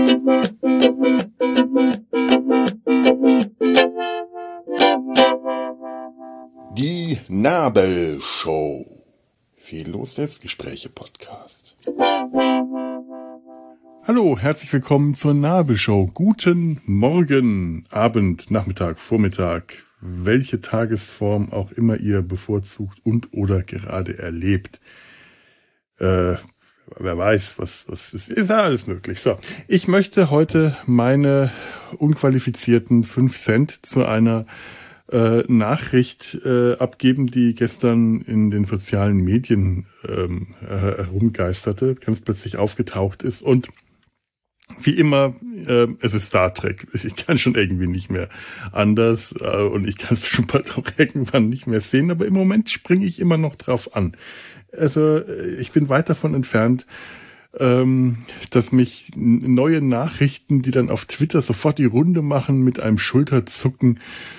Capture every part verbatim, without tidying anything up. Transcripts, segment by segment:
Die Nabelshow. Fehllos Selbstgespräche-Podcast. Hallo, herzlich willkommen zur Nabelshow. Guten Morgen, Abend, Nachmittag, Vormittag, welche Tagesform auch immer ihr bevorzugt und oder gerade erlebt. Äh, wer weiß, was, was ist, ist ja alles möglich. So, ich möchte heute meine unqualifizierten fünf Cent zu einer Äh, Nachricht äh, abgeben, die gestern in den sozialen Medien ähm, äh, herumgeisterte, ganz plötzlich aufgetaucht ist und wie immer, äh, es ist Star Trek. Ich kann schon irgendwie nicht mehr anders äh, und ich kann es schon bald auch irgendwann nicht mehr sehen, aber im Moment springe ich immer noch drauf an. Also ich bin weit davon entfernt, ähm, dass mich neue Nachrichten, die dann auf Twitter sofort die Runde machen, mit einem Schulterzucken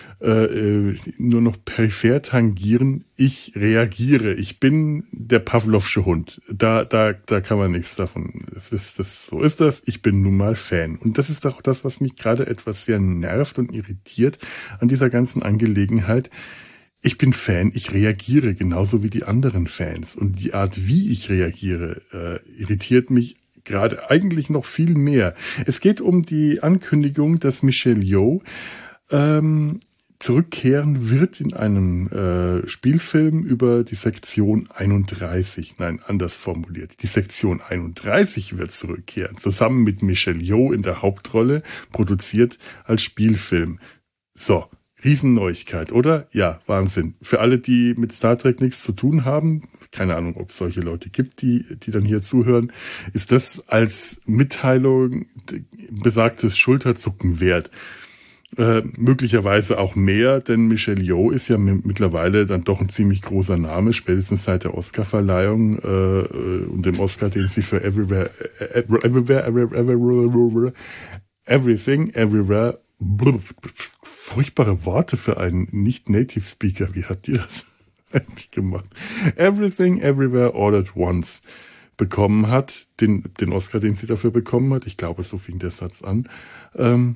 Äh, nur noch peripher tangieren. Ich reagiere. Ich bin der Pavlovsche Hund. Da, da, da kann man nichts davon. Es ist, das, so ist das. Ich bin nun mal Fan. Und das ist auch das, was mich gerade etwas sehr nervt und irritiert an dieser ganzen Angelegenheit. Ich bin Fan. Ich reagiere genauso wie die anderen Fans. Und die Art, wie ich reagiere, äh, irritiert mich gerade eigentlich noch viel mehr. Es geht um die Ankündigung, dass Michelle Yeoh ähm, zurückkehren wird in einem äh, Spielfilm über die Sektion einunddreißig. Nein, anders formuliert. Die Sektion einunddreißig wird zurückkehren, zusammen mit Michelle Yeoh in der Hauptrolle, produziert als Spielfilm. So, Riesenneuigkeit, oder? Ja, Wahnsinn. Für alle, die mit Star Trek nichts zu tun haben, keine Ahnung, ob es solche Leute gibt, die die dann hier zuhören, ist das als Mitteilung besagtes Schulterzucken wert. Äh, möglicherweise auch mehr, denn Michelle Yeoh ist ja m- mittlerweile dann doch ein ziemlich großer Name, spätestens seit der Oscar-Verleihung äh, und dem Oscar, den sie für Everywhere, Everywhere, Everywhere, Everywhere, Everything, Everywhere, blub, furchtbare Worte für einen Nicht-Native-Speaker. Wie hat die das eigentlich gemacht? Everything, Everywhere, All at Once bekommen hat, den, den Oscar, den sie dafür bekommen hat. Ich glaube, so fing der Satz an. Ähm,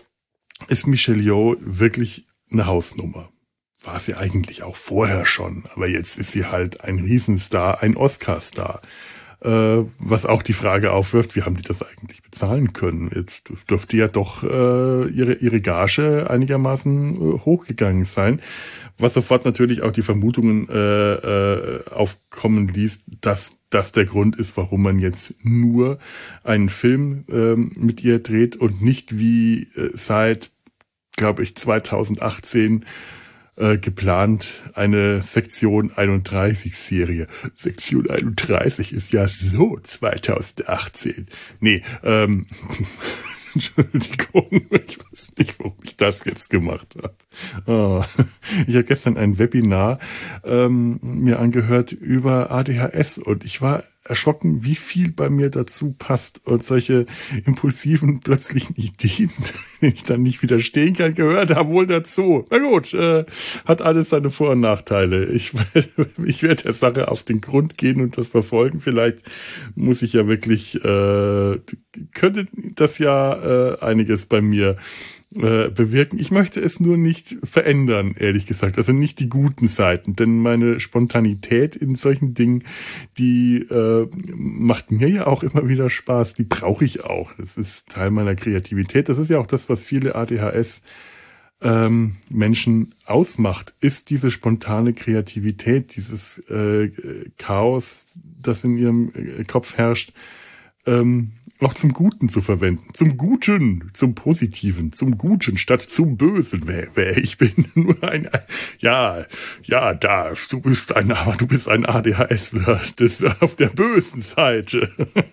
ist Michelle Yeoh wirklich eine Hausnummer. War sie eigentlich auch vorher schon, aber jetzt ist sie halt ein Riesenstar, ein Oscar-Star. Äh, was auch die Frage aufwirft, wie haben die das eigentlich bezahlen können? Jetzt dürfte ja doch äh, ihre ihre Gage einigermaßen äh, hochgegangen sein, was sofort natürlich auch die Vermutungen äh, äh, aufkommen ließ, dass das der Grund ist, warum man jetzt nur einen Film äh, mit ihr dreht und nicht wie äh, seit, glaube ich, zweitausendachtzehn Äh, geplant eine Sektion einunddreißig Serie. Sektion einunddreißig ist ja so zweitausendachtzehn. Nee, ähm, Entschuldigung, ich weiß nicht, warum ich das jetzt gemacht habe. Oh. Ich habe gestern ein Webinar ähm, mir angehört über A D H S und ich war erschrocken, wie viel bei mir dazu passt und solche impulsiven, plötzlichen Ideen, denen ich dann nicht widerstehen kann, gehört haben wohl dazu. Na gut, äh, hat alles seine Vor- und Nachteile. Ich, ich werde der Sache auf den Grund gehen und das verfolgen. Vielleicht muss ich ja wirklich, äh, könnte das ja äh, einiges bei mir äh, bewirken. Ich möchte es nur nicht verändern, ehrlich gesagt. Also nicht die guten Seiten, denn meine Spontanität in solchen Dingen, die äh, macht mir ja auch immer wieder Spaß. Die brauche ich auch. Das ist Teil meiner Kreativität. Das ist ja auch das, was viele A D H S ähm, Menschen ausmacht, ist diese spontane Kreativität, dieses äh, Chaos, das in ihrem Kopf herrscht, ähm, auch zum Guten zu verwenden. Zum Guten, zum Positiven, zum Guten statt zum Bösen. Wer, wer ich bin nur ein, ja, ja, da, du bist ein, du bist ein ADHSler, das auf der bösen Seite.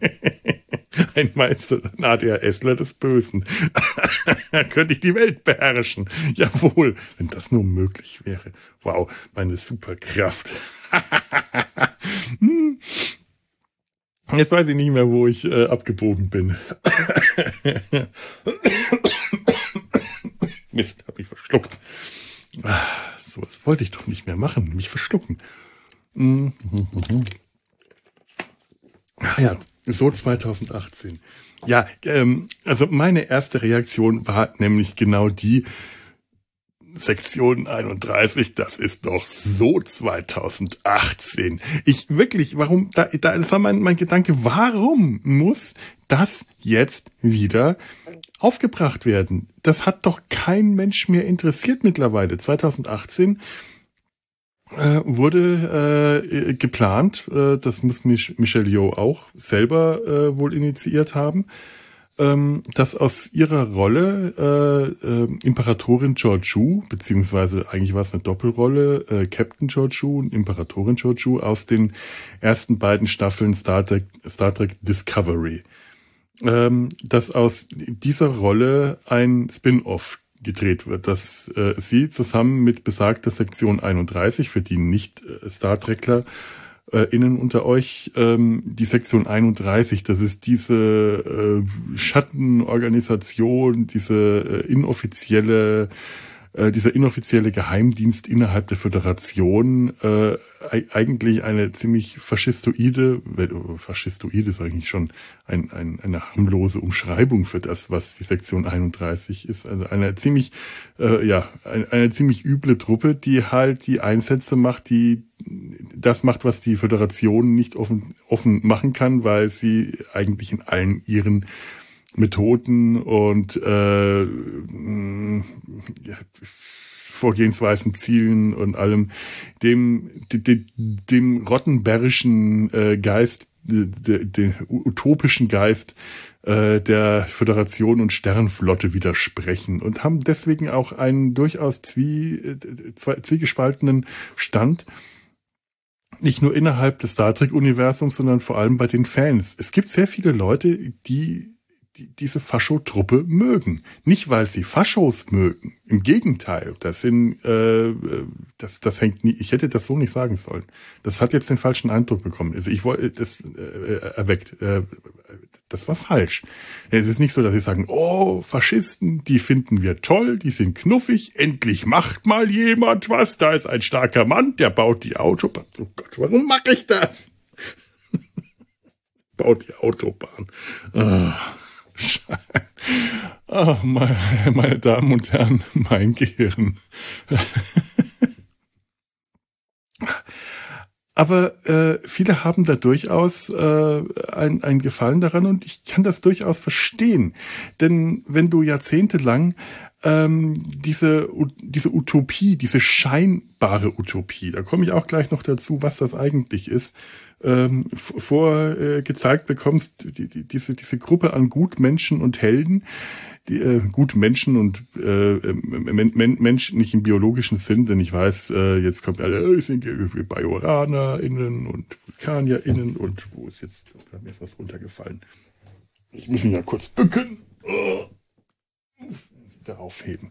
Ein Meister, ein ADHSler des Bösen. Könnte ich die Welt beherrschen? Jawohl, wenn das nur möglich wäre. Wow, meine Superkraft. hm. Jetzt weiß ich nicht mehr, wo ich äh, abgebogen bin. Mist, hab mich verschluckt. Ah, so was wollte ich doch nicht mehr machen, mich verschlucken. Mhm. Ach ja, So zweitausendachtzehn. Ja, ähm, also meine erste Reaktion war nämlich genau die, Sektion einunddreißig, das ist doch so zweitausendachtzehn. Ich wirklich, warum, da, da das war mein, mein Gedanke, warum muss das jetzt wieder aufgebracht werden? Das hat doch kein Mensch mehr interessiert mittlerweile. zweitausendachtzehn äh, wurde äh, geplant, äh, das muss Mich- Michelle Yeoh auch selber äh, wohl initiiert haben, dass aus ihrer Rolle äh, äh, Imperatorin Georgiou, beziehungsweise eigentlich war es eine Doppelrolle, äh, Captain Georgiou und Imperatorin Georgiou aus den ersten beiden Staffeln Star Trek, Star Trek Discovery, ähm, dass aus dieser Rolle ein Spin-off gedreht wird, dass äh, sie zusammen mit besagter Sektion einunddreißig, für die Nicht-Star Trekler innen unter euch, ähm, die Sektion einunddreißig, das ist diese äh, Schattenorganisation, diese äh, inoffizielle, äh, dieser inoffizielle Geheimdienst innerhalb der Föderation, äh, eigentlich eine ziemlich faschistoide, faschistoide ist eigentlich schon ein, ein, eine harmlose Umschreibung für das, was die Sektion einunddreißig ist. Also eine ziemlich, äh, ja, eine, eine ziemlich üble Truppe, die halt die Einsätze macht, die das macht, was die Föderation nicht offen, offen machen kann, weil sie eigentlich in allen ihren Methoden und äh, ja, Vorgehensweisen, Zielen und allem dem dem, dem rottenberrischen äh, Geist, den de, utopischen Geist äh, der Föderation und Sternflotte widersprechen und haben deswegen auch einen durchaus zwie, zwei, zwiegespaltenen Stand, nicht nur innerhalb des Star Trek-Universums, sondern vor allem bei den Fans. Es gibt sehr viele Leute, die die diese Fascho-Truppe mögen. Nicht, weil sie Faschos mögen. Im Gegenteil. Das sind, äh, das, das hängt nie, ich hätte das so nicht sagen sollen. Das hat jetzt den falschen Eindruck bekommen. Also ich wollte, das äh, erweckt. Äh, das war falsch. Es ist nicht so, dass sie sagen, oh, Faschisten, die finden wir toll, die sind knuffig, endlich macht mal jemand was, da ist ein starker Mann, der baut die Autobahn. Oh Gott, warum mache ich das? Baut die Autobahn. Ah. Oh, meine, meine Damen und Herren, mein Gehirn. Aber äh, viele haben da durchaus äh, ein, ein Gefallen daran und ich kann das durchaus verstehen. Denn wenn du jahrzehntelang ähm, diese, diese Utopie, diese scheinbare Utopie, da komme ich auch gleich noch dazu, was das eigentlich ist, ähm, vorgezeigt äh, bekommst, die, die, diese, diese Gruppe an Gutmenschen und Helden, die äh, gute Menschen und äh, men, men, Menschen nicht im biologischen Sinn, denn ich weiß, äh, jetzt kommt alle, äh, sind BajoranerInnen und VulkanierInnen und wo ist jetzt, da mir ist was runtergefallen. Ich muss mich ja kurz bücken. Oh. Wieder aufheben.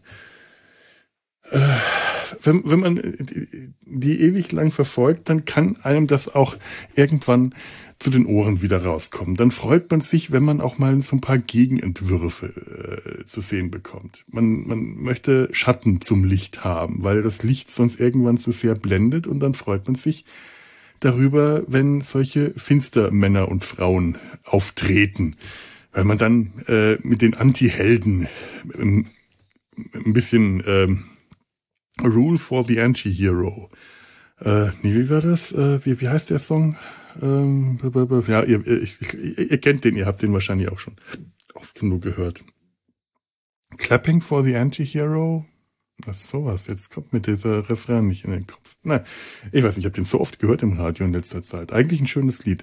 Äh, wenn, wenn man die, die ewig lang verfolgt, dann kann einem das auch irgendwann zu den Ohren wieder rauskommen. Dann freut man sich, wenn man auch mal so ein paar Gegenentwürfe äh, zu sehen bekommt. Man, man möchte Schatten zum Licht haben, weil das Licht sonst irgendwann zu sehr blendet und dann freut man sich darüber, wenn solche Finstermänner und Frauen auftreten, weil man dann äh, mit den Anti-Helden ähm, ein bisschen ähm, Rule for the Anti-Hero. Äh, nee, wie war das? Äh, wie, wie heißt der Song? Ähm, ja, ihr, ich, ich, ihr kennt den, ihr habt den wahrscheinlich auch schon oft genug gehört. Clapping for the Anti-Hero? Was ist sowas? Jetzt kommt mir dieser Refrain nicht in den Kopf. Nein, ich weiß nicht, ich habe den so oft gehört im Radio in letzter Zeit. Eigentlich ein schönes Lied.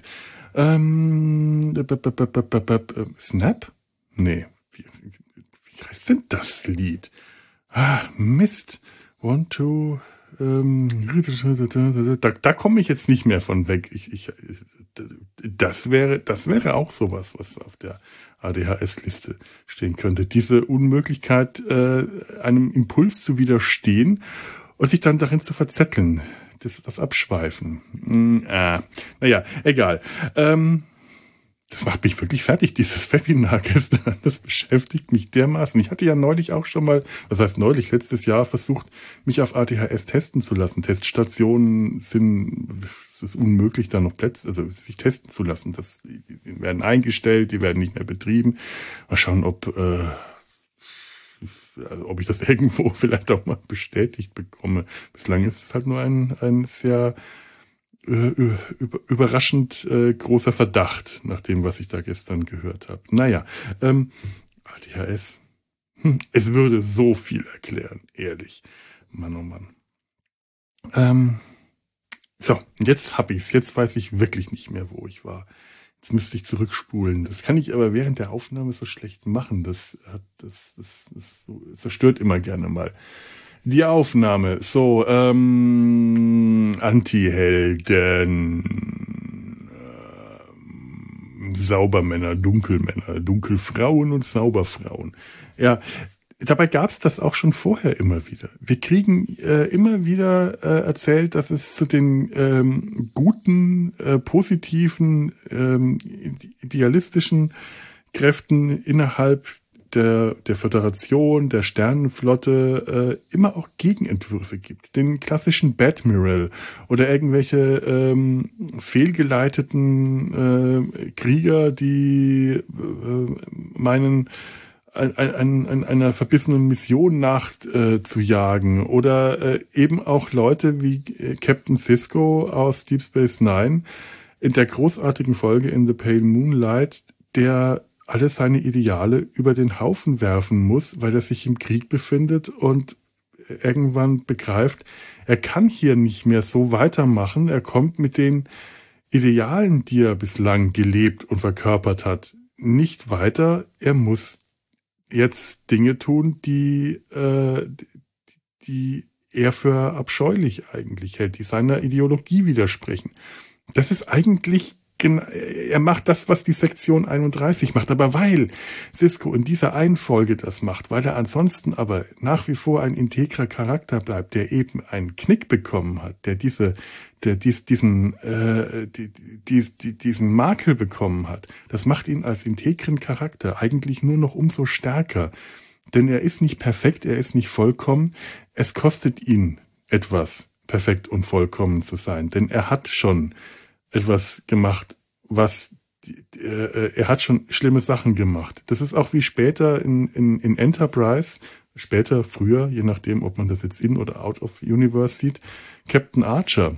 Ähm, Snap? Nee. Wie, wie heißt denn das Lied? Ach, Mist. One, two, ähm, da, da komme ich jetzt nicht mehr von weg. Ich, ich, das wäre, das wäre auch sowas, was auf der A D H S-Liste stehen könnte. Diese Unmöglichkeit, äh, einem Impuls zu widerstehen und sich dann darin zu verzetteln. Das, das Abschweifen. Hm, äh, naja, egal. Ähm, das macht mich wirklich fertig, dieses Webinar gestern. Das beschäftigt mich dermaßen. Ich hatte ja neulich auch schon mal, was heißt neulich, letztes Jahr versucht, mich auf A D H S testen zu lassen. Teststationen sind, es ist unmöglich, da noch Plätze, also sich testen zu lassen. Das, die werden eingestellt, die werden nicht mehr betrieben. Mal schauen, ob, äh, also ob ich das irgendwo vielleicht auch mal bestätigt bekomme. Bislang ist es halt nur ein, ein sehr überraschend äh, großer Verdacht, nach dem, was ich da gestern gehört habe. Naja, ähm, A D H S, hm, es würde so viel erklären, ehrlich. Mann, oh Mann. Ähm, so, jetzt hab ich's. Jetzt weiß ich wirklich nicht mehr, wo ich war. Jetzt müsste ich zurückspulen. Das kann ich aber während der Aufnahme so schlecht machen. Das hat, das, das, das, das zerstört immer gerne mal die Aufnahme. So, ähm, Anti-Helden, ähm, Saubermänner, Dunkelmänner, Dunkelfrauen und Sauberfrauen. Ja, dabei gab's das auch schon vorher immer wieder. Wir kriegen äh, immer wieder äh, erzählt, dass es zu den ähm, guten, äh, positiven, ähm, idealistischen Kräften innerhalb der, der Föderation, der Sternenflotte äh, immer auch Gegenentwürfe gibt. Den klassischen Badmiral oder irgendwelche ähm, fehlgeleiteten äh, Krieger, die äh, meinen, ein, ein, ein, einer verbissenen Mission nachzujagen. Äh, oder äh, eben auch Leute wie äh, Captain Sisko aus Deep Space Nine in der großartigen Folge In the Pale Moonlight, der alle seine Ideale über den Haufen werfen muss, weil er sich im Krieg befindet und irgendwann begreift, er kann hier nicht mehr so weitermachen. Er kommt mit den Idealen, die er bislang gelebt und verkörpert hat, nicht weiter. Er muss jetzt Dinge tun, die, äh, die er für abscheulich eigentlich hält, die seiner Ideologie widersprechen. Das ist eigentlich Er macht das, was die Sektion einunddreißig macht, aber weil Sisko in dieser einen Folge das macht, weil er ansonsten aber nach wie vor ein integrer Charakter bleibt, der eben einen Knick bekommen hat, der diese, der dies, diesen, äh, die, die, die, diesen Makel bekommen hat, das macht ihn als integren Charakter eigentlich nur noch umso stärker. Denn er ist nicht perfekt, er ist nicht vollkommen. Es kostet ihn etwas, perfekt und vollkommen zu sein, denn er hat schon etwas gemacht, was äh, er hat schon schlimme Sachen gemacht. Das ist auch wie später in, in, in Enterprise, später, früher, je nachdem, ob man das jetzt in oder out of universe sieht, Captain Archer,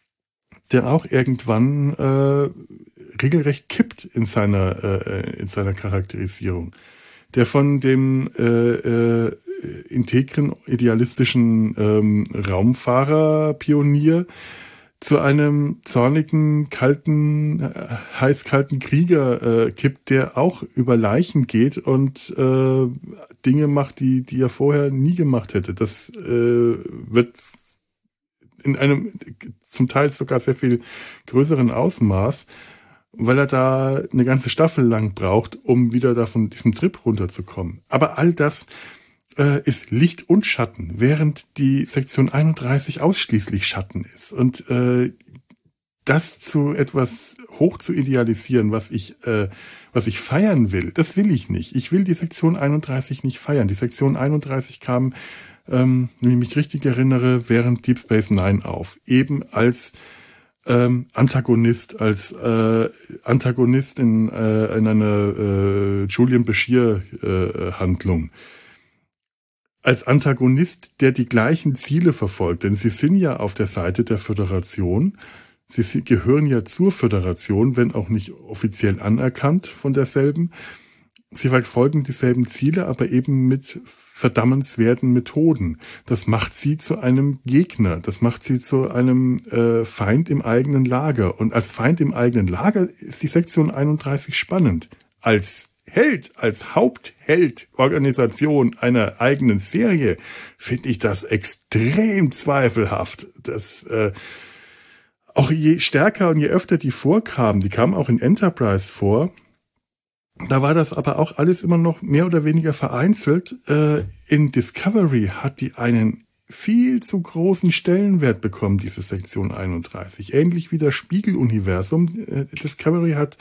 der auch irgendwann äh, regelrecht kippt in seiner äh, in seiner Charakterisierung, der von dem äh, äh, integren, idealistischen ähm, Raumfahrer-Pionier zu einem zornigen, kalten, äh, heißkalten Krieger äh, kippt, der auch über Leichen geht und äh, Dinge macht, die die er vorher nie gemacht hätte. Das äh, wird in einem zum Teil sogar sehr viel größeren Ausmaß, weil er da eine ganze Staffel lang braucht, um wieder da von diesem Trip runterzukommen. Aber all das ist Licht und Schatten, während die Sektion einunddreißig ausschließlich Schatten ist. Und äh, das zu etwas hoch zu idealisieren, was ich äh, was ich feiern will, das will ich nicht. Ich will die Sektion einunddreißig nicht feiern. Die Sektion einunddreißig kam, ähm, wenn ich mich richtig erinnere, während Deep Space Nine auf. Eben als ähm, Antagonist, als äh, Antagonist in, äh, in einer äh, Julian Bashir-Handlung. Äh, als Antagonist, der die gleichen Ziele verfolgt. Denn sie sind ja auf der Seite der Föderation. Sie gehören ja zur Föderation, wenn auch nicht offiziell anerkannt von derselben. Sie verfolgen dieselben Ziele, aber eben mit verdammenswerten Methoden. Das macht sie zu einem Gegner. Das macht sie zu einem äh, Feind im eigenen Lager. Und als Feind im eigenen Lager ist die Sektion einunddreißig spannend. Als Held, als Hauptheld Organisation einer eigenen Serie finde ich das extrem zweifelhaft. Das äh, auch je stärker und je öfter die vorkamen, die kamen auch in Enterprise vor, da war das aber auch alles immer noch mehr oder weniger vereinzelt. Äh, in Discovery hat die einen viel zu großen Stellenwert bekommen, diese Sektion einunddreißig. Ähnlich wie das Spiegeluniversum. Äh, Discovery hat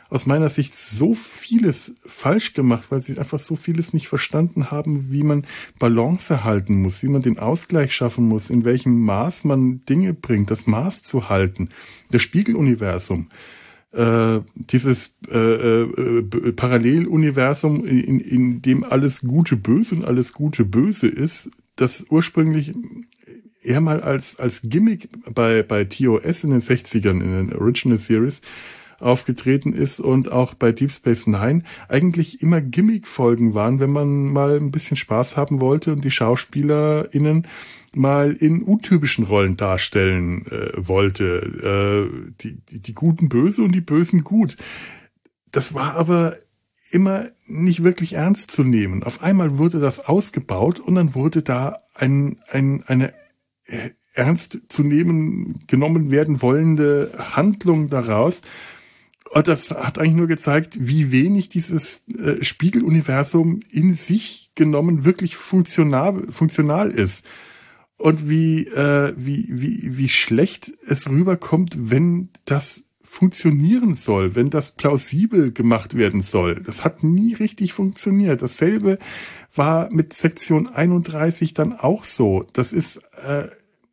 aus meiner Sicht so vieles falsch gemacht, weil sie einfach so vieles nicht verstanden haben, wie man Balance halten muss, wie man den Ausgleich schaffen muss, in welchem Maß man Dinge bringt, das Maß zu halten. Das Spiegeluniversum, äh, dieses äh, äh, Paralleluniversum, in, in dem alles Gute böse und alles Gute böse ist, das ursprünglich eher mal als als Gimmick bei bei T O S in den sechzigern, in den Original Series aufgetreten ist und auch bei Deep Space Nine eigentlich immer Gimmick-Folgen waren, wenn man mal ein bisschen Spaß haben wollte und die SchauspielerInnen mal in untypischen Rollen darstellen äh, wollte. Äh, die, die, die Guten böse und die Bösen gut. Das war aber immer nicht wirklich ernst zu nehmen. Auf einmal wurde das ausgebaut und dann wurde da ein, ein, eine äh, ernst zu nehmen genommen werden wollende Handlung daraus. Und das hat eigentlich nur gezeigt, wie wenig dieses äh, Spiegeluniversum in sich genommen wirklich funktional, funktional ist. Und wie, äh, wie, wie, wie schlecht es rüberkommt, wenn das funktionieren soll, wenn das plausibel gemacht werden soll. Das hat nie richtig funktioniert. Dasselbe war mit Sektion einunddreißig dann auch so. Das ist äh,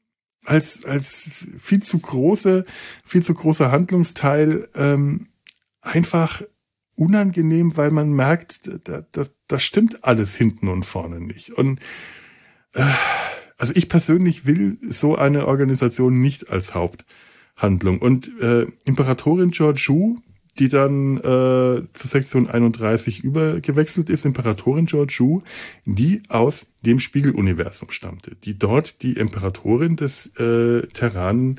als als viel zu große, viel zu großer Handlungsteil ähm, einfach unangenehm, weil man merkt, da, da, das stimmt alles hinten und vorne nicht. Und äh, also ich persönlich will so eine Organisation nicht als Haupthandlung. Und äh, Imperatorin Georgiou, die dann äh, zur Sektion einunddreißig übergewechselt ist, Imperatorin Georgiou, die aus dem Spiegeluniversum stammte, die dort die Imperatorin des äh, Terranen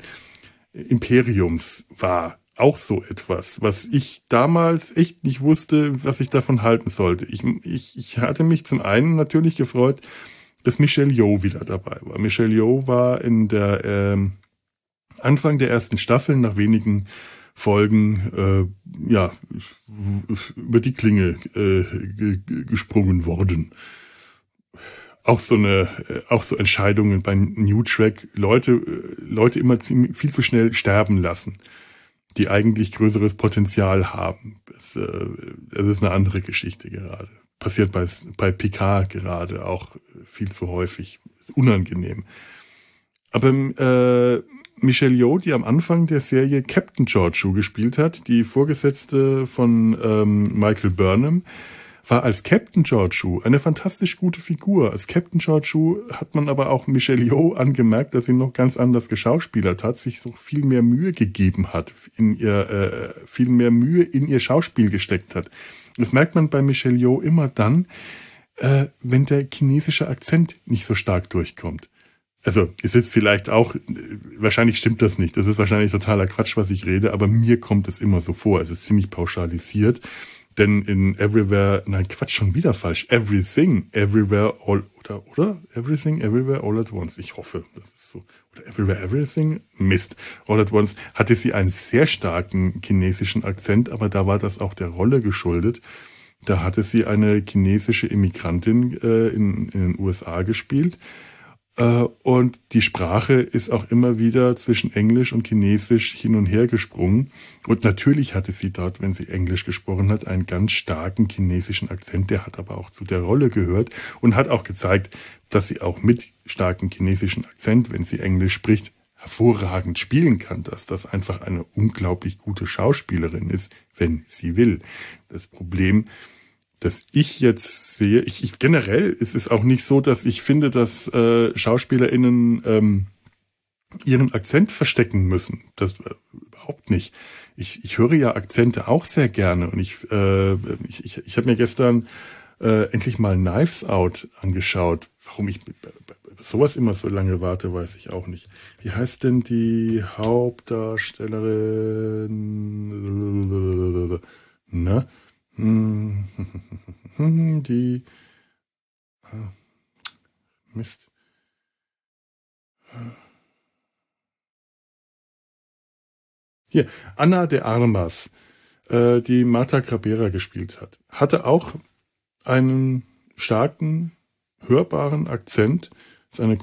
Imperiums war. Auch so etwas, was ich damals echt nicht wusste, was ich davon halten sollte. Ich, ich, ich hatte mich zum einen natürlich gefreut, dass Michelle Yeoh wieder dabei war. Michelle Yeoh war in der ähm, Anfang der ersten Staffel nach wenigen Folgen äh, ja über die Klinge äh, g- gesprungen worden. Auch so eine, auch so Entscheidungen beim New Track, Leute, Leute immer ziemlich, viel zu schnell sterben lassen, die eigentlich größeres Potenzial haben. Das, äh, das ist eine andere Geschichte gerade. Passiert bei bei Picard gerade auch viel zu häufig. Ist unangenehm. Aber äh, Michelle Yeoh, die am Anfang der Serie Captain Georgiou gespielt hat, die Vorgesetzte von ähm, Michael Burnham, war als Captain Georgiou eine fantastisch gute Figur. Als Captain Georgiou hat man aber auch Michelle Yeoh angemerkt, dass sie noch ganz anders geschauspielert hat, sich so viel mehr Mühe gegeben hat, in ihr äh, viel mehr Mühe in ihr Schauspiel gesteckt hat. Das merkt man bei Michelle Yeoh immer dann, äh, wenn der chinesische Akzent nicht so stark durchkommt. Also ist jetzt vielleicht auch, wahrscheinlich stimmt das nicht, das ist wahrscheinlich totaler Quatsch, was ich rede, aber mir kommt es immer so vor, es ist ziemlich pauschalisiert, denn in Everywhere, nein Quatsch, schon wieder falsch, Everything, Everywhere, All, oder, oder? Everything, Everywhere, All at Once, ich hoffe, das ist so, oder Everywhere, Everything, Mist, All at Once, hatte sie einen sehr starken chinesischen Akzent, aber da war das auch der Rolle geschuldet. Da hatte sie eine chinesische Immigrantin äh, in, in den U S A gespielt. Und die Sprache ist auch immer wieder zwischen Englisch und Chinesisch hin und her gesprungen. Und natürlich hatte sie dort, wenn sie Englisch gesprochen hat, einen ganz starken chinesischen Akzent. Der hat aber auch zu der Rolle gehört und hat auch gezeigt, dass sie auch mit starkem chinesischen Akzent, wenn sie Englisch spricht, hervorragend spielen kann. Dass das einfach eine unglaublich gute Schauspielerin ist, wenn sie will. Das Problem, dass ich jetzt sehe, ich, ich generell ist es auch nicht so, dass ich finde, dass äh, SchauspielerInnen ähm, ihren Akzent verstecken müssen. Das äh, überhaupt nicht. Ich, ich höre ja Akzente auch sehr gerne und ich äh, ich, ich, ich habe mir gestern äh, endlich mal Knives Out angeschaut. Warum ich sowas immer so lange warte, weiß ich auch nicht. Wie heißt denn die Hauptdarstellerin? Na? Die Mist. Hier, Anna de Armas, äh, die Marta Cabrera gespielt hat, hatte auch einen starken, hörbaren Akzent. Ist eine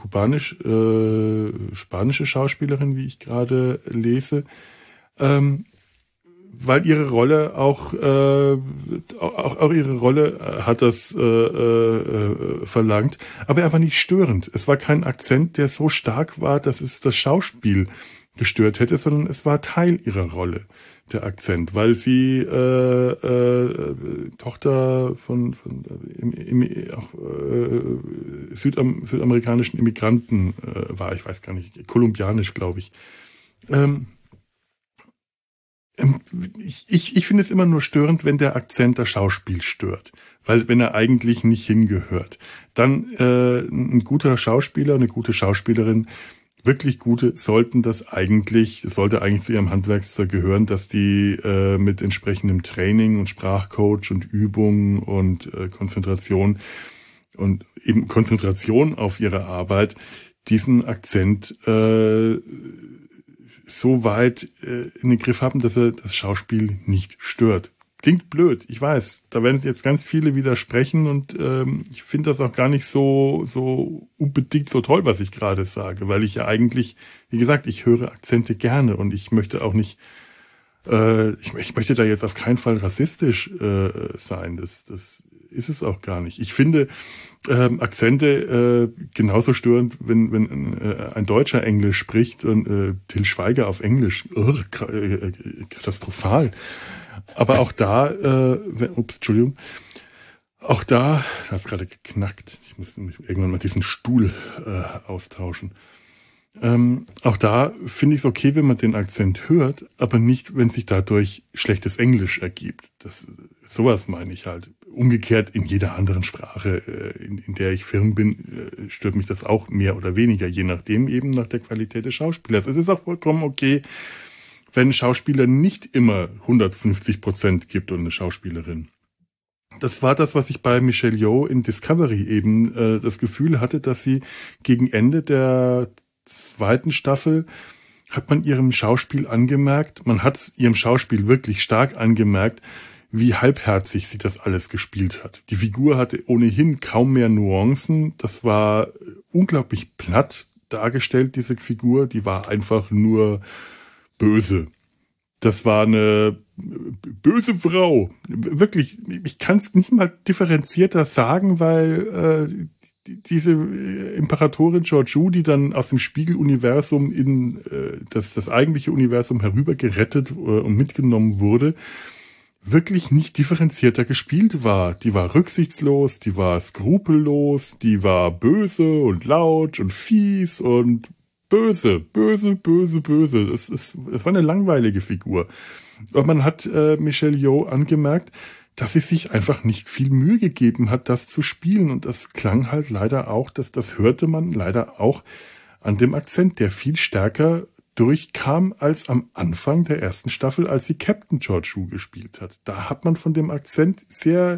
kubanisch-spanische äh, Schauspielerin, wie ich gerade lese. Ähm, weil ihre Rolle auch, äh, auch, auch ihre Rolle hat das äh, äh, verlangt, aber er war nicht störend. Es war kein Akzent, der so stark war, dass es das Schauspiel gestört hätte, sondern es war Teil ihrer Rolle, der Akzent, weil sie äh, äh, Tochter von, von im, im, auch, äh, Südam, südamerikanischen Immigranten äh, war, ich weiß gar nicht, kolumbianisch, glaube ich. Ähm, ich ich, ich finde es immer nur störend, wenn der Akzent das Schauspiel stört, weil wenn er eigentlich nicht hingehört. Dann äh, ein guter Schauspieler, eine gute Schauspielerin, wirklich gute sollten das eigentlich, das sollte eigentlich zu ihrem Handwerkszeug gehören, dass die äh, mit entsprechendem Training und Sprachcoach und Übung und äh, Konzentration und eben Konzentration auf ihre Arbeit diesen Akzent äh, so weit äh, in den Griff haben, dass er das Schauspiel nicht stört. Klingt blöd, ich weiß. Da werden jetzt ganz viele widersprechen und ähm, ich finde das auch gar nicht so so unbedingt so toll, was ich gerade sage, weil ich ja eigentlich, wie gesagt, ich höre Akzente gerne und ich möchte auch nicht, äh, ich, ich möchte da jetzt auf keinen Fall rassistisch äh, sein. Das das ist es auch gar nicht. Ich finde ähm, Akzente äh, genauso störend, wenn wenn äh, ein Deutscher Englisch spricht und äh, Til Schweiger auf Englisch, oh, katastrophal. Aber auch da, äh, wenn, ups, Entschuldigung, auch da, da hat es gerade geknackt. Ich muss irgendwann mal diesen Stuhl äh, austauschen. Ähm, auch da finde ich es okay, wenn man den Akzent hört, aber nicht, wenn sich dadurch schlechtes Englisch ergibt. Das, sowas meine ich halt. Umgekehrt in jeder anderen Sprache, äh, in, in der ich firm bin, äh, stört mich das auch mehr oder weniger, je nachdem eben nach der Qualität des Schauspielers. Es ist auch vollkommen okay, wenn ein Schauspieler nicht immer hundertfünfzig Prozent gibt und eine Schauspielerin. Das war das, was ich bei Michelle Yeoh in Discovery eben äh, das Gefühl hatte, dass sie gegen Ende der zweiten Staffel hat man ihrem Schauspiel angemerkt, man hat ihrem Schauspiel wirklich stark angemerkt, wie halbherzig sie das alles gespielt hat. Die Figur hatte ohnehin kaum mehr Nuancen, das war unglaublich platt dargestellt, diese Figur, die war einfach nur böse. Das war eine böse Frau. Wirklich, ich kann es nicht mal differenzierter sagen, weil äh, diese Imperatorin Georgiou, die dann aus dem Spiegeluniversum in äh, das, das eigentliche Universum herübergerettet äh, und mitgenommen wurde, wirklich nicht differenzierter gespielt war. Die war rücksichtslos, die war skrupellos, die war böse und laut und fies und böse, böse, böse, böse. Es ist, es war eine langweilige Figur. Und man hat äh, Michelle Yeoh angemerkt, dass sie sich einfach nicht viel Mühe gegeben hat, das zu spielen. Und das klang halt leider auch, dass das hörte man leider auch an dem Akzent, der viel stärker durchkam als am Anfang der ersten Staffel, als sie Captain Georgiou gespielt hat. Da hat man von dem Akzent sehr,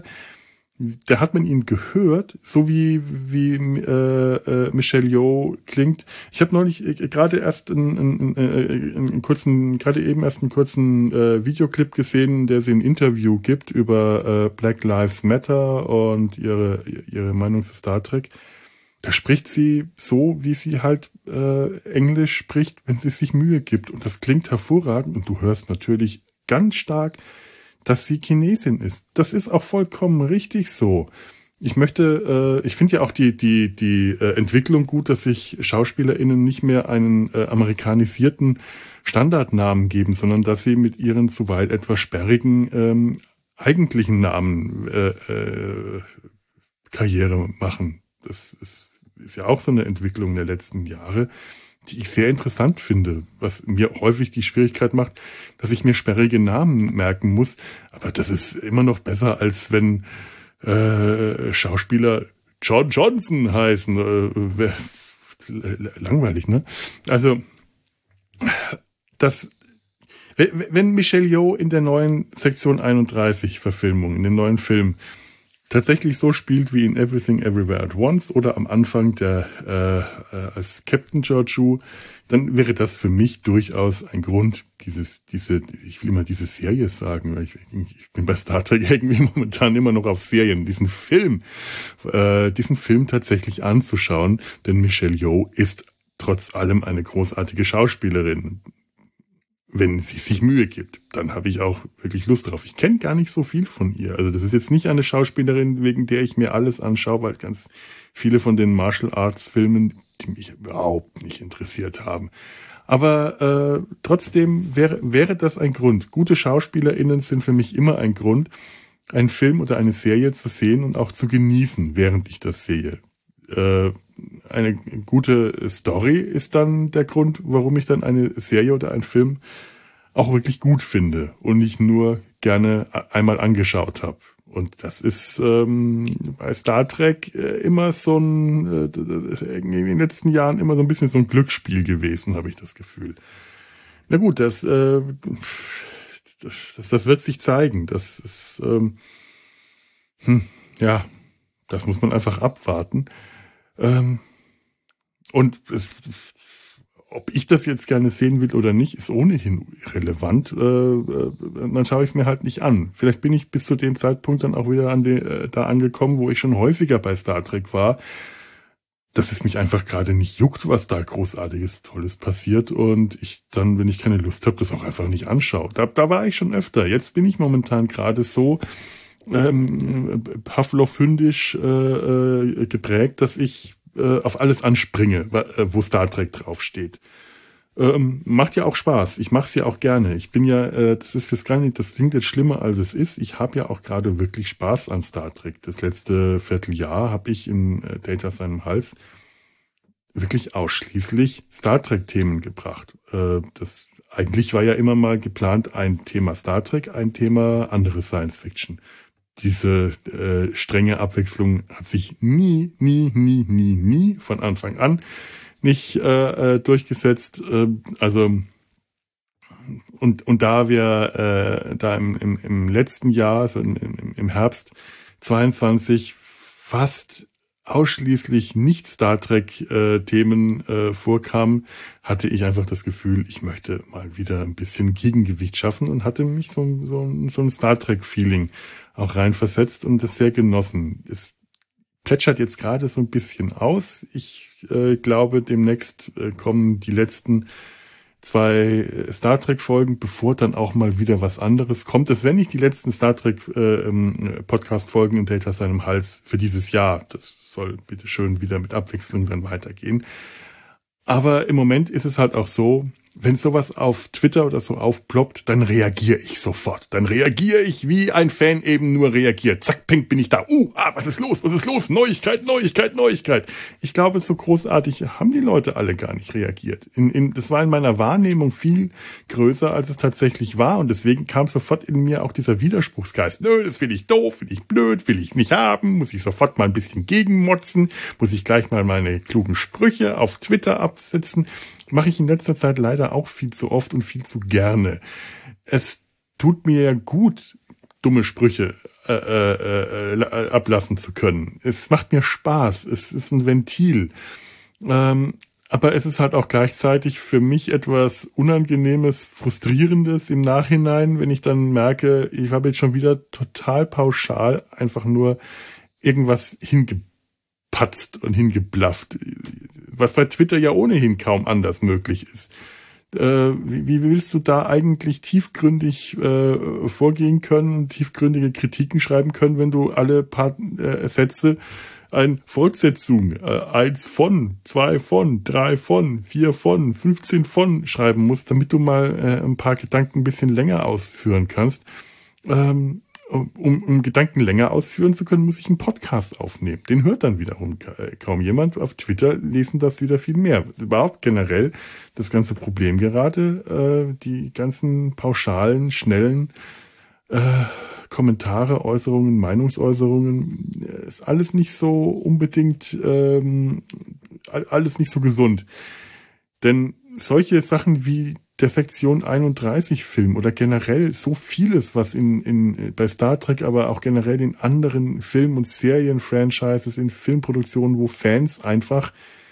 da hat man ihn gehört, so wie wie äh, äh, Michelle Yeoh klingt. Ich habe neulich äh, gerade erst einen, einen, einen, einen kurzen, gerade eben erst einen kurzen äh, Videoclip gesehen, der sie ein Interview gibt über äh, Black Lives Matter und ihre ihre Meinung zu Star Trek. Da spricht sie so, wie sie halt äh, Englisch spricht, wenn sie sich Mühe gibt. Und das klingt hervorragend. Und du hörst natürlich ganz stark, dass sie Chinesin ist. Das ist auch vollkommen richtig so. Ich möchte, äh, ich finde ja auch die die die äh, Entwicklung gut, dass sich SchauspielerInnen nicht mehr einen äh, amerikanisierten Standardnamen geben, sondern dass sie mit ihren zuweilen etwas sperrigen ähm, eigentlichen Namen äh, äh, Karriere machen. Das ist, ist ja auch so eine Entwicklung der letzten Jahre, die ich sehr interessant finde, was mir häufig die Schwierigkeit macht, dass ich mir sperrige Namen merken muss. Aber das ist immer noch besser, als wenn äh, Schauspieler John Johnson heißen. Äh, langweilig, ne? Also, das, wenn Michelle Yeoh in der neuen Sektion einunddreißig Verfilmung, in den neuen Film, tatsächlich so spielt wie in Everything Everywhere at Once oder am Anfang der äh, äh, als Captain Georgiou, dann wäre das für mich durchaus ein Grund, dieses, diese, ich will immer diese Serie sagen, weil ich, ich bin bei Star Trek irgendwie momentan immer noch auf Serien, diesen Film, äh, diesen Film tatsächlich anzuschauen, denn Michelle Yeoh ist trotz allem eine großartige Schauspielerin. wenn sie sich Mühe gibt, dann habe ich auch wirklich Lust drauf. Ich kenne gar nicht so viel von ihr. Also das ist jetzt nicht eine Schauspielerin, wegen der ich mir alles anschaue, weil ganz viele von den Martial Arts Filmen, die mich überhaupt nicht interessiert haben. Aber äh, trotzdem wäre wäre das ein Grund. Gute SchauspielerInnen sind für mich immer ein Grund, einen Film oder eine Serie zu sehen und auch zu genießen, während ich das sehe. Äh, eine gute Story ist dann der Grund, warum ich dann eine Serie oder einen Film auch wirklich gut finde und nicht nur gerne einmal angeschaut habe. Und das ist ähm, bei Star Trek äh, immer so ein, äh, in den letzten Jahren immer so ein bisschen so ein Glücksspiel gewesen, habe ich das Gefühl. Na gut, das, äh, das, das wird sich zeigen. Das ist, ähm, hm, ja, das muss man einfach abwarten. Ähm, und es, ob ich das jetzt gerne sehen will oder nicht, ist ohnehin irrelevant. Äh, äh, dann schaue ich es mir halt nicht an. Vielleicht bin ich bis zu dem Zeitpunkt dann auch wieder an de, äh, da angekommen, wo ich schon häufiger bei Star Trek war, dass es mich einfach gerade nicht juckt, was da Großartiges, Tolles passiert und ich dann, wenn ich keine Lust habe, das auch einfach nicht anschaue. Da, da war ich schon öfter. Jetzt bin ich momentan gerade so ähm, Pavlov-hündisch äh, äh, geprägt, dass ich äh, auf alles anspringe, wo Star Trek draufsteht. Ähm, macht ja auch Spaß. Ich mache es ja auch gerne. Ich bin ja, äh, das ist jetzt gar nicht, das klingt jetzt schlimmer als es ist. Ich habe ja auch gerade wirklich Spaß an Star Trek. Das letzte Vierteljahr habe ich in äh, Data seinem Hals wirklich ausschließlich Star Trek-Themen gebracht. Äh, das eigentlich war ja immer mal geplant ein Thema Star Trek, ein Thema andere Science Fiction. Diese äh, strenge Abwechslung hat sich nie, nie, nie, nie, nie von Anfang an nicht äh, durchgesetzt. Äh, also und und da wir äh, da im, im, im letzten Jahr, also im, im Herbst zweiundzwanzig, fast ausschließlich nicht Star Trek äh, Themen äh, vorkamen, hatte ich einfach das Gefühl, ich möchte mal wieder ein bisschen Gegengewicht schaffen und hatte mich so, so, so ein Star Trek Feeling auch reinversetzt und das sehr genossen. Es plätschert jetzt gerade so ein bisschen aus. Ich äh, glaube, demnächst äh, kommen die letzten zwei Star Trek Folgen, bevor dann auch mal wieder was anderes kommt. Das sind nicht die letzten Star Trek äh, Podcast Folgen in Data seinem Hals für dieses Jahr. Das soll bitte schön wieder mit Abwechslung dann weitergehen. Aber im Moment ist es halt auch so, wenn sowas auf Twitter oder so aufploppt, dann reagiere ich sofort. Dann reagiere ich, wie ein Fan eben nur reagiert. Zack, pink, bin ich da. Uh, ah, was ist los? Was ist los? Neuigkeit, Neuigkeit, Neuigkeit. Ich glaube, so großartig haben die Leute alle gar nicht reagiert. In, in, das war in meiner Wahrnehmung viel größer, als es tatsächlich war. Und deswegen kam sofort in mir auch dieser Widerspruchsgeist. Nö, das will ich doof, will ich blöd, will ich nicht haben. Muss ich sofort mal ein bisschen gegenmotzen. Muss ich gleich mal meine klugen Sprüche auf Twitter absetzen. Mache ich in letzter Zeit leider auch viel zu oft und viel zu gerne. Es tut mir ja gut, dumme Sprüche äh, äh, äh, ablassen zu können. Es macht mir Spaß. Es ist ein Ventil. Ähm, aber es ist halt auch gleichzeitig für mich etwas Unangenehmes, Frustrierendes im Nachhinein, wenn ich dann merke, ich habe jetzt schon wieder total pauschal einfach nur irgendwas hingepatzt und hingeblafft, was bei Twitter ja ohnehin kaum anders möglich ist. Äh, wie, wie willst du da eigentlich tiefgründig äh, vorgehen können, tiefgründige Kritiken schreiben können, wenn du alle paar äh, Sätze ein Fortsetzung, äh, eins von, zwei von, drei von, vier von, fünfzehn von schreiben musst, damit du mal äh, ein paar Gedanken ein bisschen länger ausführen kannst. Ähm, Um, um Gedanken länger ausführen zu können, muss ich einen Podcast aufnehmen. Den hört dann wiederum kaum jemand. Auf Twitter lesen das wieder viel mehr. Überhaupt generell das ganze Problem gerade, äh, die ganzen pauschalen, schnellen äh, Kommentare, Äußerungen, Meinungsäußerungen, ist alles nicht so unbedingt, ähm, alles nicht so gesund. Denn solche Sachen wie der Sektion einunddreißig Film oder generell so vieles, was in, in, bei Star Trek, aber auch generell in anderen Film- und Serien-Franchises, in Filmproduktionen, wo Fans einfach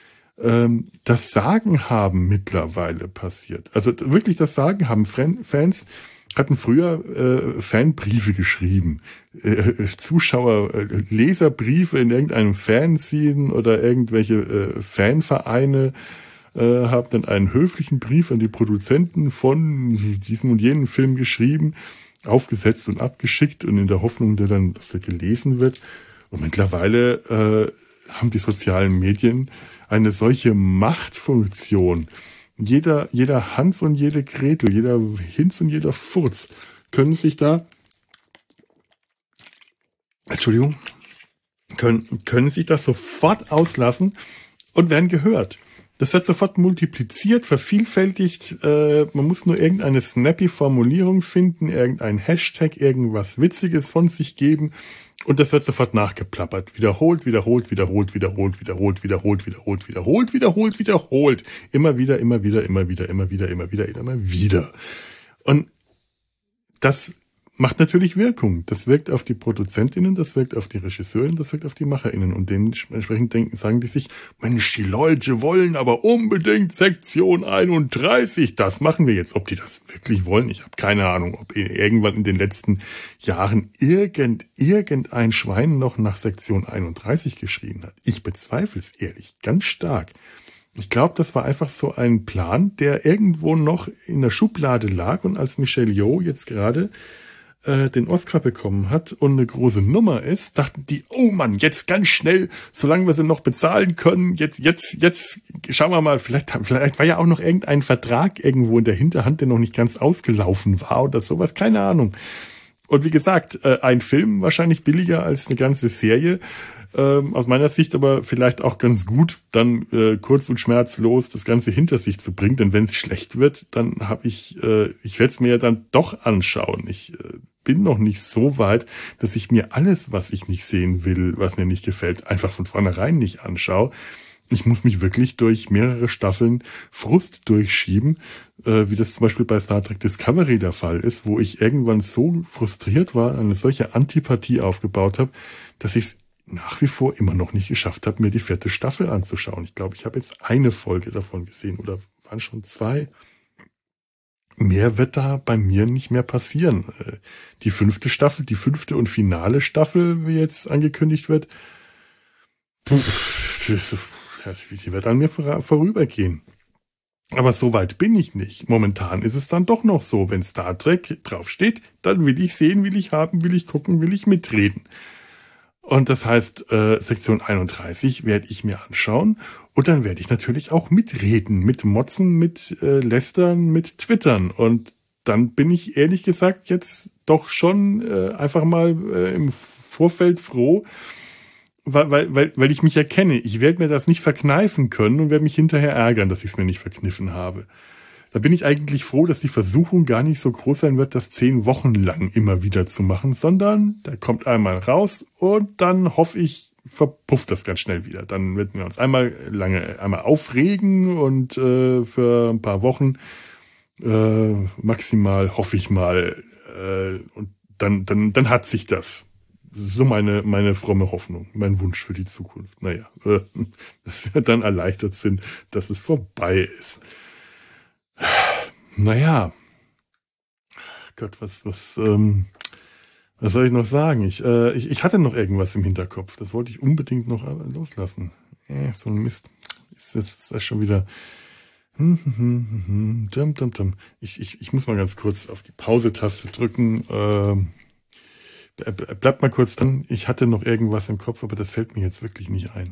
ähm, das Sagen haben mittlerweile passiert. Also wirklich das Sagen haben. Fans hatten früher äh, Fanbriefe geschrieben, äh, Zuschauer, äh, Leserbriefe in irgendeinem Fanzine oder irgendwelche äh, Fanvereine, äh, habe dann einen höflichen Brief an die Produzenten von diesem und jenem Film geschrieben, aufgesetzt und abgeschickt und in der Hoffnung, dass dann, dass der gelesen wird. Und mittlerweile äh, haben die sozialen Medien eine solche Machtfunktion. Jeder, jeder Hans und jede Gretel, jeder Hinz und jeder Furz können sich da, Entschuldigung, können, können sich das sofort auslassen und werden gehört. Das wird sofort multipliziert, vervielfältigt. Äh, man muss nur irgendeine snappy Formulierung finden, irgendein Hashtag, irgendwas Witziges von sich geben und das wird sofort nachgeplappert. Wiederholt, wiederholt, wiederholt, wiederholt, wiederholt, wiederholt, wiederholt, wiederholt, wiederholt, wiederholt. Immer wieder, immer wieder, immer wieder, immer wieder, immer wieder, immer wieder. Und das macht natürlich Wirkung. Das wirkt auf die ProduzentInnen, das wirkt auf die RegisseurInnen, das wirkt auf die MacherInnen. Und dementsprechend denken, sagen die sich, Mensch, die Leute wollen aber unbedingt Sektion einunddreißig. Das machen wir jetzt. Ob die das wirklich wollen, ich habe keine Ahnung. Ob irgendwann in den letzten Jahren irgend, irgendein Schwein noch nach Sektion einunddreißig geschrien hat. Ich bezweifle es ehrlich, ganz stark. Ich glaube, das war einfach so ein Plan, der irgendwo noch in der Schublade lag. Und als Michelle Yeoh jetzt gerade den Oscar bekommen hat und eine große Nummer ist, dachten die, oh Mann, jetzt ganz schnell, solange wir sie noch bezahlen können, jetzt, jetzt, jetzt, schauen wir mal, vielleicht, vielleicht war ja auch noch irgendein Vertrag irgendwo in der Hinterhand, der noch nicht ganz ausgelaufen war oder sowas, keine Ahnung. Und wie gesagt, ein Film wahrscheinlich billiger als eine ganze Serie, ähm, aus meiner Sicht aber vielleicht auch ganz gut, dann äh, kurz und schmerzlos das Ganze hinter sich zu bringen, denn wenn es schlecht wird, dann habe ich, äh, ich werde es mir ja dann doch anschauen. Ich äh, bin noch nicht so weit, dass ich mir alles, was ich nicht sehen will, was mir nicht gefällt, einfach von vornherein nicht anschaue. Ich muss mich wirklich durch mehrere Staffeln Frust durchschieben, äh, wie das zum Beispiel bei Star Trek Discovery der Fall ist, wo ich irgendwann so frustriert war, eine solche Antipathie aufgebaut habe, dass ich es nach wie vor immer noch nicht geschafft habe, mir die vierte Staffel anzuschauen. Ich glaube, ich habe jetzt eine Folge davon gesehen oder waren schon zwei. Mehr wird da bei mir nicht mehr passieren. Die fünfte Staffel, die fünfte und finale Staffel, wie jetzt angekündigt wird, die wird an mir vorübergehen. Aber so weit bin ich nicht. Momentan ist es dann doch noch so, wenn Star Trek draufsteht, dann will ich sehen, will ich haben, will ich gucken, will ich mitreden. Und das heißt, äh, Sektion einunddreißig werde ich mir anschauen und dann werde ich natürlich auch mitreden, mit Motzen, mit äh, Lästern, mit Twittern. Und dann bin ich ehrlich gesagt jetzt doch schon äh, einfach mal äh, im Vorfeld froh, weil, weil, weil, weil ich mich erkenne. Ich werde mir das nicht verkneifen können und werde mich hinterher ärgern, dass ich es mir nicht verkniffen habe. Da bin ich eigentlich froh, dass die Versuchung gar nicht so groß sein wird, das zehn Wochen lang immer wieder zu machen, sondern der kommt einmal raus und dann hoffe ich, verpufft das ganz schnell wieder. Dann werden wir uns einmal lange einmal aufregen und äh, für ein paar Wochen äh, maximal hoffe ich mal äh, und dann dann dann hat sich das. Das ist so meine meine fromme Hoffnung, mein Wunsch für die Zukunft. Naja, äh, dass wir dann erleichtert sind, dass es vorbei ist. Naja, Gott, was, was, ähm, was soll ich noch sagen? Ich, äh, ich, ich hatte noch irgendwas im Hinterkopf. Das wollte ich unbedingt noch loslassen. Äh, so ein Mist. Ist das, ist das schon wieder? Ich, ich, ich muss mal ganz kurz auf die Pause-Taste drücken. Ähm, bleibt mal kurz dran. Ich hatte noch irgendwas im Kopf, aber das fällt mir jetzt wirklich nicht ein.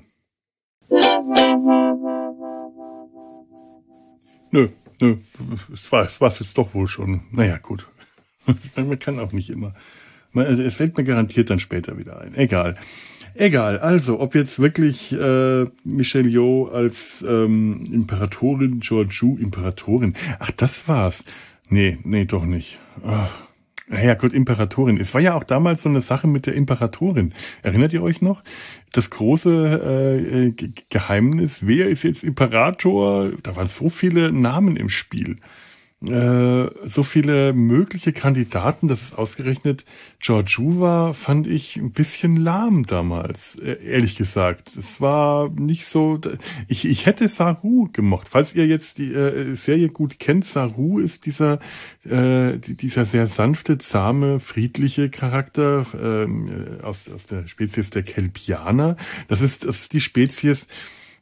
Nö. Nö, das war es war's jetzt doch wohl schon. Naja, gut. Man kann auch nicht immer. Also es fällt mir garantiert dann später wieder ein. Egal. Egal. Also, ob jetzt wirklich äh, Michelle Yeoh als ähm, Imperatorin, Georgiou Imperatorin. Ach, das war's. Nee, nee, doch nicht. Ach. Naja, gut, Imperatorin. Es war ja auch damals so eine Sache mit der Imperatorin. Erinnert ihr euch noch? Das große äh, Geheimnis, wer ist jetzt Imperator? Da waren so viele Namen im Spiel. Äh, so viele mögliche Kandidaten, dass es ausgerechnet Georgiou war, fand ich ein bisschen lahm damals, äh, ehrlich gesagt. Es war nicht so, ich, ich hätte Saru gemocht. Falls ihr jetzt die äh, Serie gut kennt, Saru ist dieser, äh, dieser sehr sanfte, zahme, friedliche Charakter äh, aus, aus der Spezies der Kelpianer. Das ist, das ist die Spezies,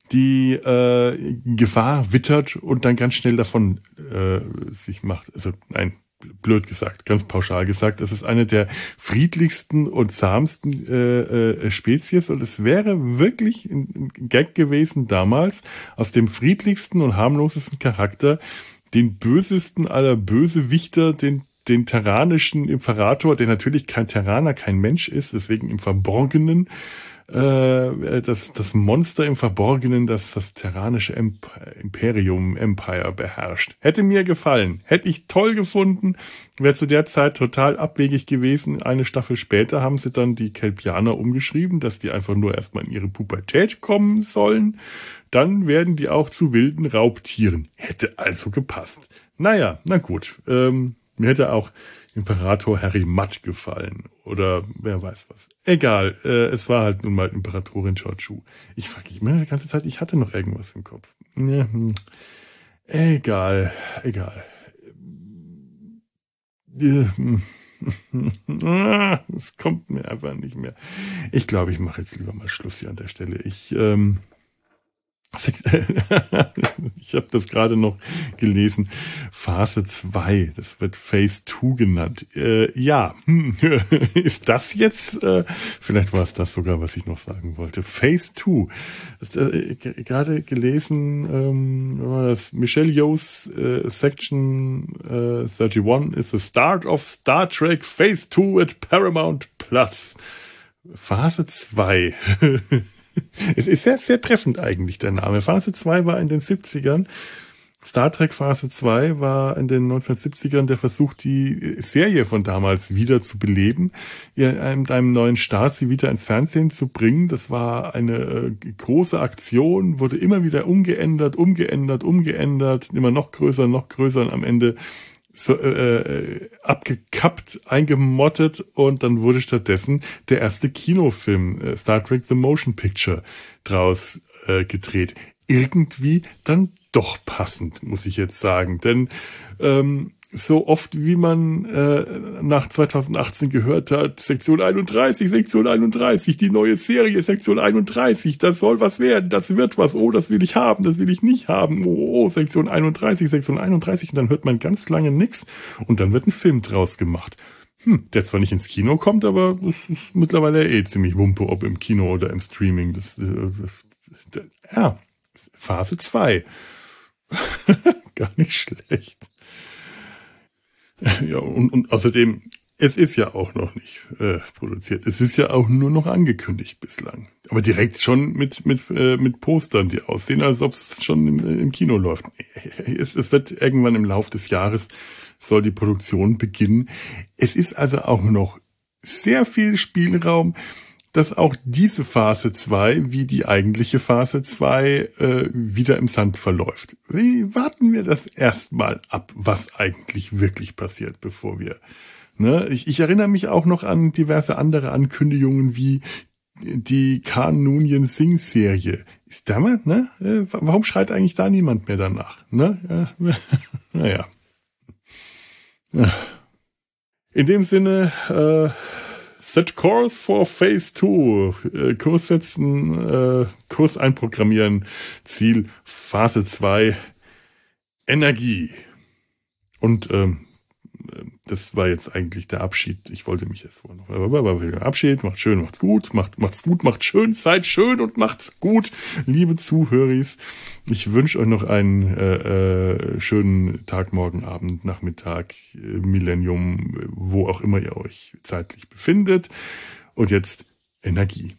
die äh, Gefahr wittert und dann ganz schnell davon äh, sich macht. Also nein, blöd gesagt, ganz pauschal gesagt, es ist eine der friedlichsten und zahmsten äh, äh, Spezies und es wäre wirklich ein, ein Gag gewesen damals, aus dem friedlichsten und harmlosesten Charakter den bösesten aller Bösewichter, den den terranischen Imperator, der natürlich kein Terraner, kein Mensch ist, deswegen im Verborgenen, äh, das, das Monster im Verborgenen, das das terranische Imperium, Empire beherrscht. Hätte mir gefallen, hätte ich toll gefunden, wäre zu der Zeit total abwegig gewesen. Eine Staffel später haben sie dann die Kelpianer umgeschrieben, dass die einfach nur erstmal in ihre Pubertät kommen sollen. Dann werden die auch zu wilden Raubtieren. Hätte also gepasst. Naja, na gut, ähm, mir hätte auch Imperator Harry Mudd gefallen. Oder wer weiß was. Egal, äh, es war halt nun mal Imperatorin Georgiou. Ich frage mich immer die ganze Zeit, ich hatte noch irgendwas im Kopf. Ja, hm. Egal, egal. Es kommt mir einfach nicht mehr. Ich glaube, ich mache jetzt lieber mal Schluss hier an der Stelle. Ich, ähm, ich habe das gerade noch gelesen. Phase zwei, das wird Phase zwei genannt. Äh, ja, hm. Ist das jetzt, äh, vielleicht war es das sogar, was ich noch sagen wollte. Phase zwei. Äh, gerade gelesen, ähm, das Michelle Yeoh's äh, Section äh, einunddreißig is the start of Star Trek Phase zwei at Paramount Plus. Phase zwei. Es ist sehr, sehr treffend eigentlich, der Name. Phase zwei war in den siebzigern. Star Trek Phase zwei war in den neunzehnhundertsiebzigern der Versuch, die Serie von damals wieder zu beleben, mit einem neuen Start sie wieder ins Fernsehen zu bringen. Das war eine äh, große Aktion, wurde immer wieder umgeändert, umgeändert, umgeändert, immer noch größer, noch größer und am Ende so äh, abgekappt, eingemottet und dann wurde stattdessen der erste Kinofilm äh, Star Trek The Motion Picture draus äh, gedreht. Irgendwie dann doch passend, muss ich jetzt sagen, denn ähm, so oft wie man äh, nach zweitausendachtzehn gehört hat, Sektion einunddreißig, Sektion einunddreißig, die neue Serie Sektion einunddreißig, das soll was werden, das wird was, oh, das will ich haben, das will ich nicht haben, oh, oh, Sektion einunddreißig, Sektion einunddreißig und dann hört man ganz lange nichts und dann wird ein Film draus gemacht. Hm, der zwar nicht ins Kino kommt, aber es ist mittlerweile eh ziemlich Wumpe, ob im Kino oder im Streaming. Das, äh, das ja, Phase zwei. Gar nicht schlecht. Ja, und, und außerdem, es ist ja auch noch nicht äh, produziert. Es ist ja auch nur noch angekündigt bislang. Aber direkt schon mit mit äh, mit Postern, die aussehen, als ob es schon im, im Kino läuft. Es, es wird irgendwann im Laufe des Jahres soll die Produktion beginnen. Es ist also auch noch sehr viel Spielraum, dass auch diese Phase zwei, wie die eigentliche Phase zwei, äh, wieder im Sand verläuft. Wie warten wir das erstmal ab, was eigentlich wirklich passiert, bevor wir... Ne? Ich, ich erinnere mich auch noch an diverse andere Ankündigungen, wie die Khan Noonien Singh Serie. Ist da mal, ne? Äh, warum schreit eigentlich da niemand mehr danach? Ne? Ja, naja. Ja. In dem Sinne... Äh, Set course for Phase two. Äh, Kurs setzen, äh, Kurs einprogrammieren. Ziel Phase zwei. Energie. Und ähm, das war jetzt eigentlich der Abschied. Ich wollte mich jetzt wohl noch... Aber Abschied, macht schön, macht's gut, macht, macht's gut, macht schön, seid schön und macht's gut, liebe Zuhöris. Ich wünsche euch noch einen äh, äh, schönen Tag, morgen, Abend, Nachmittag, äh, Millennium, wo auch immer ihr euch zeitlich befindet. Und jetzt Energie.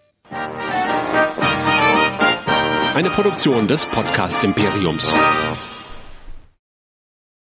Eine Produktion des Podcast Imperiums.